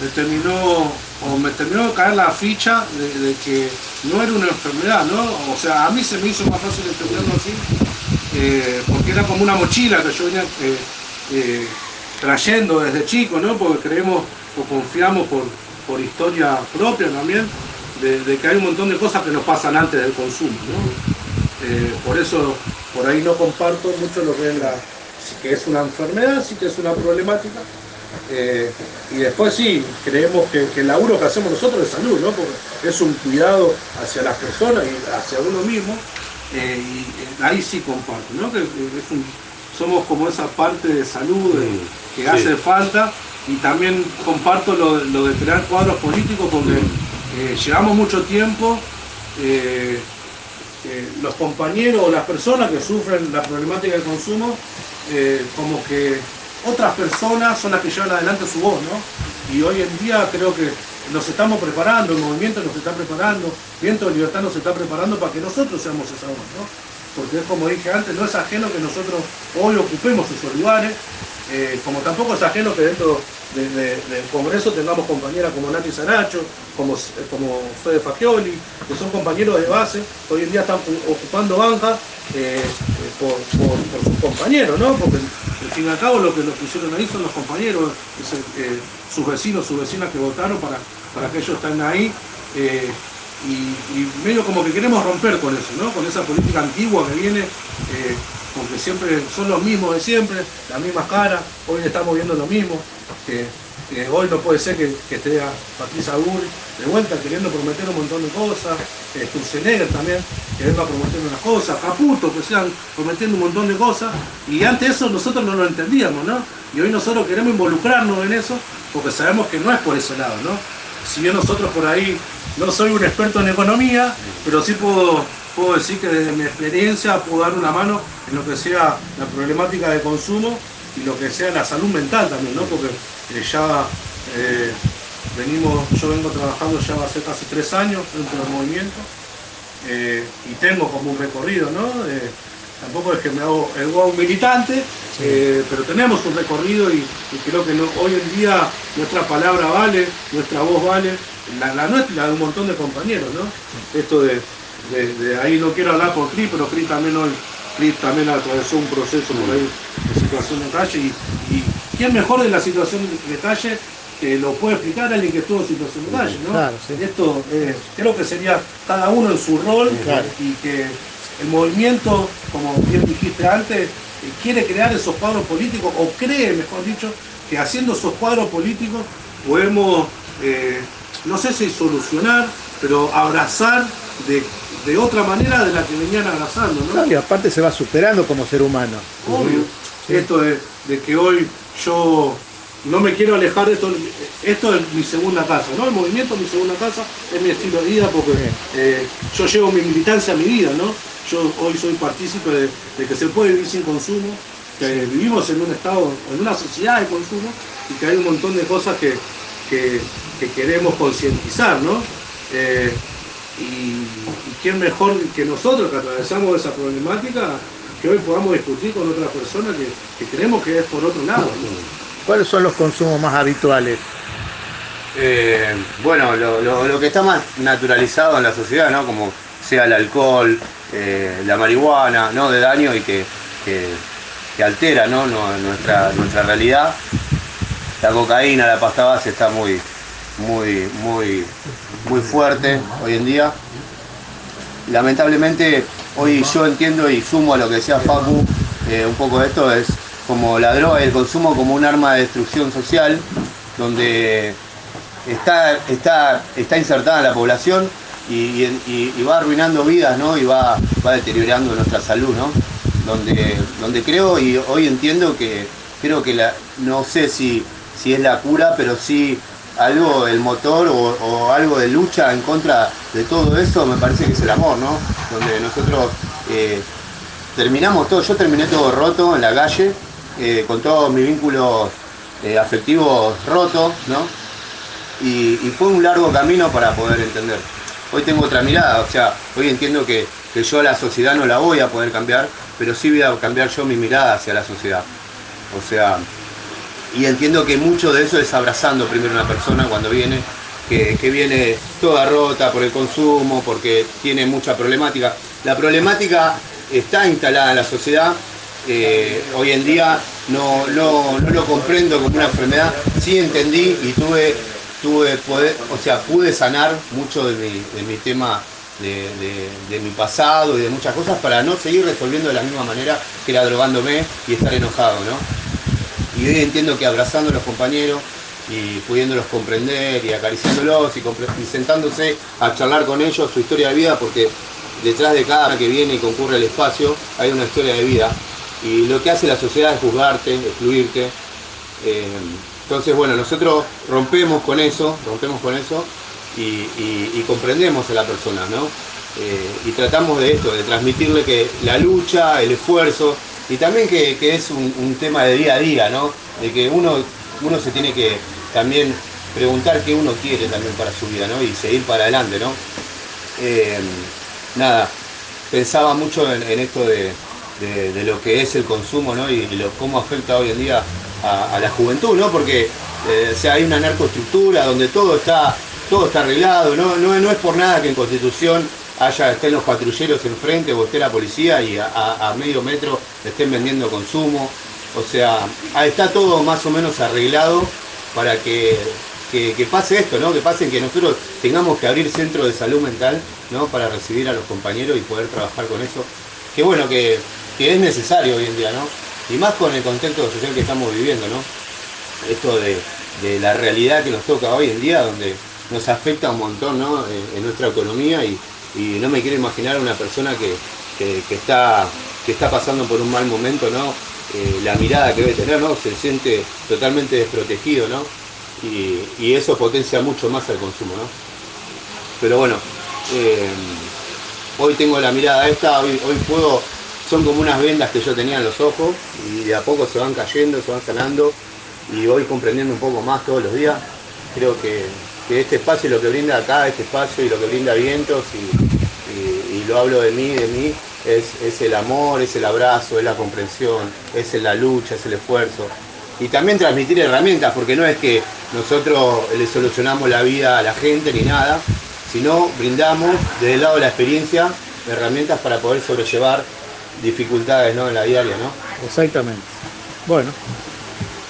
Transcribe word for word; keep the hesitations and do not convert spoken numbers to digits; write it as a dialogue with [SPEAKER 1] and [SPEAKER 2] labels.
[SPEAKER 1] me terminó, o me terminó de caer la ficha de, de que no era una enfermedad, ¿no? O sea, a mí se me hizo más fácil entenderlo así, eh, porque era como una mochila que yo venía eh, eh, trayendo desde chico, ¿no? Porque creemos o confiamos por, por historia propia también, de, de que hay un montón de cosas que nos pasan antes del consumo, ¿no? Eh, por eso, por ahí no comparto mucho lo que es la, sí que es una enfermedad, sí que es una problemática, eh, y después sí, creemos que, que el laburo que hacemos nosotros es salud, ¿no? Porque es un cuidado hacia las personas y hacia uno mismo, eh, y eh, ahí sí comparto, ¿no? Que, que es un, somos como esa parte de salud eh, que sí. hace falta, y también comparto lo, lo de crear cuadros políticos porque eh, llevamos mucho tiempo, eh, eh, los compañeros o las personas que sufren la problemática del consumo, eh, como que otras personas son las que llevan adelante su voz, ¿no? Y hoy en día creo que nos estamos preparando, el movimiento nos está preparando, Viento de Libertad nos está preparando para que nosotros seamos esa voz, ¿no? Porque es como dije antes, no es ajeno que nosotros hoy ocupemos esos lugares, eh, como tampoco es ajeno que dentro de, de, del Congreso tengamos compañeras como Nati Saracho, como, como Fede Fagioli, que son compañeros de base, que hoy en día están ocupando bancas eh, por, por, por sus compañeros, ¿no? Porque al fin y al cabo lo que los pusieron ahí son los compañeros, es, eh, sus vecinos, sus vecinas que votaron para, para que ellos estén ahí. Eh, Y, y medio como que queremos romper con eso, ¿no? Con esa política antigua que viene, eh, porque siempre son los mismos de siempre, las mismas caras, hoy estamos viendo lo mismo, que, que hoy no puede ser que, que esté a Patricia Burri de vuelta queriendo prometer un montón de cosas, eh, Sturzenegger también, que venga prometiendo unas cosas, Caputo, que sean prometiendo un montón de cosas, y antes eso nosotros no lo entendíamos, ¿no? Y hoy nosotros queremos involucrarnos en eso, porque sabemos que no es por ese lado, ¿no? Si bien nosotros por ahí no soy un experto en economía, pero sí puedo, puedo decir que desde mi experiencia puedo dar una mano en lo que sea la problemática de consumo y lo que sea la salud mental también, ¿no? Porque eh, ya eh, venimos, yo vengo trabajando ya hace casi tres años dentro del movimiento, eh, y tengo como un recorrido, ¿no? Eh, tampoco es que me hago el wow militante, eh, pero tenemos un recorrido y, y creo que no, hoy en día nuestra palabra vale, nuestra voz vale, la, la nuestra y la de un montón de compañeros, ¿no? Esto de, de, de ahí no quiero hablar por Cris, pero Cris también hoy, Cris también atravesó un proceso por ahí de situación de calle, y, y quién mejor de la situación de calle que lo puede explicar alguien que estuvo en situación de calle, ¿no? Claro, sí. Esto eh, creo que sería cada uno en su rol, claro. Y que el movimiento, como bien dijiste antes, quiere crear esos cuadros políticos, o cree, mejor dicho, que haciendo esos cuadros políticos podemos, eh, no sé si solucionar, pero abrazar de, de otra manera de la que venían abrazando, ¿no?
[SPEAKER 2] Claro, y aparte se va superando como ser humano.
[SPEAKER 1] Obvio. Sí. Esto de, de que hoy yo no me quiero alejar de esto, esto es mi segunda casa, ¿no? El movimiento es mi segunda casa, es mi estilo de vida, porque eh, yo llevo mi militancia a mi vida, ¿no? Yo hoy soy partícipe de, de que se puede vivir sin consumo, que vivimos en un estado, en una sociedad de consumo, y que hay un montón de cosas que, que, que queremos concientizar, ¿no? Eh, y, y quién mejor que nosotros que atravesamos esa problemática, que hoy podamos discutir con otras personas que, que creemos que es por otro lado, ¿no?
[SPEAKER 2] ¿Cuáles son los consumos más habituales?
[SPEAKER 3] Eh, bueno, lo, lo, lo que está más naturalizado en la sociedad, ¿no? Como sea el alcohol, eh, la marihuana, ¿no? De daño y que, que, que altera, ¿no? nuestra, nuestra realidad. La cocaína, la pasta base está muy, muy, muy, muy fuerte hoy en día. Lamentablemente, hoy yo entiendo y sumo a lo que decía Facu, eh, un poco de esto es como la droga y el consumo como un arma de destrucción social, donde está, está, está insertada en la población y, y, y va arruinando vidas, ¿no? Y va, va deteriorando nuestra salud, ¿no? Donde, donde creo y hoy entiendo que, creo que la, no sé si, si es la cura, pero sí algo, el motor o, o algo de lucha en contra de todo eso, me parece que es el amor, ¿no? Donde nosotros eh, terminamos todo, yo terminé todo roto en la calle, Eh, con todos mis vínculos eh, afectivos rotos, ¿no? Y, y fue un largo camino para poder entender. Hoy tengo otra mirada, o sea, hoy entiendo que, que yo a la sociedad no la voy a poder cambiar, pero sí voy a cambiar yo mi mirada hacia la sociedad. O sea, y entiendo que mucho de eso es abrazando primero a una persona cuando viene, que, que viene toda rota por el consumo, porque tiene mucha problemática. La problemática está instalada en la sociedad, eh, hoy en día no, no, no lo comprendo como una enfermedad, sí entendí y tuve, tuve poder, o sea, pude sanar mucho de mi, de mi tema de, de, de mi pasado y de muchas cosas para no seguir resolviendo de la misma manera que era drogándome y estar enojado, ¿no? Y hoy entiendo que abrazando a los compañeros y pudiéndolos comprender y acariciándolos y, y sentándose a charlar con ellos su historia de vida, porque detrás de cada que viene y concurre al espacio hay una historia de vida y lo que hace la sociedad es juzgarte, excluirte. Eh, entonces, bueno, nosotros rompemos con eso, rompemos con eso y, y, y comprendemos a la persona, ¿no? Eh, y tratamos de esto, de transmitirle que la lucha, el esfuerzo y también que, que es un, un tema de día a día, ¿no? De que uno, uno se tiene que también preguntar qué uno quiere también para su vida, ¿no? Y seguir para adelante, ¿no? Eh, nada, pensaba mucho en, en esto de, de, de lo que es el consumo, ¿no? Y, y lo, cómo afecta hoy en día a, a la juventud, ¿no? Porque eh, o sea, hay una narcoestructura donde todo está, todo está arreglado, ¿no? No, no es por nada que en Constitución haya, estén los patrulleros enfrente o esté la policía y a, a, a medio metro estén vendiendo consumo. O sea, está todo más o menos arreglado para que, que, que pase esto, ¿no? Que pase que nosotros tengamos que abrir centros de salud mental, ¿no? Para recibir a los compañeros y poder trabajar con eso. Que bueno, que, que es necesario hoy en día, ¿no? Y más con el contexto social que estamos viviendo, ¿no? Esto de, de la realidad que nos toca hoy en día, donde nos afecta un montón, ¿no? En, en nuestra economía y, y no me quiero imaginar una persona que, que, que, está, que está pasando por un mal momento, ¿no? Eh, la mirada que debe tener, ¿no? Se siente totalmente desprotegido, ¿no? Y, y eso potencia mucho más el consumo, ¿no? Pero bueno, eh, hoy tengo la mirada esta, hoy, hoy puedo, son como unas vendas que yo tenía en los ojos y de a poco se van cayendo, se van sanando y voy comprendiendo un poco más todos los días. Creo que, que este espacio, lo que brinda acá, este espacio y lo que brinda Vientos y, y, y lo hablo de mí, de mí, Es, es el amor, es el abrazo, es la comprensión, es la lucha, es el esfuerzo. Y también transmitir herramientas, porque no es que nosotros le solucionamos la vida a la gente ni nada, sino brindamos desde el lado de la experiencia herramientas para poder sobrellevar dificultades, ¿no? En la diaria, ¿no?
[SPEAKER 2] Exactamente. Bueno.